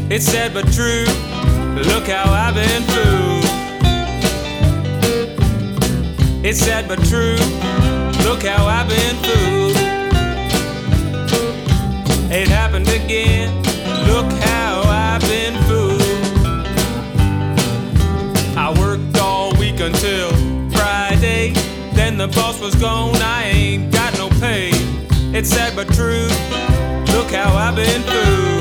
It's sad but true. Look how I've been fooled. It's sad but true. Look how I've been fooled. It happened again. Look how I've been fooled. I worked all week until Friday. Then the boss was gone. I ain't got no pay. It's sad but true. Look how I've been fooled.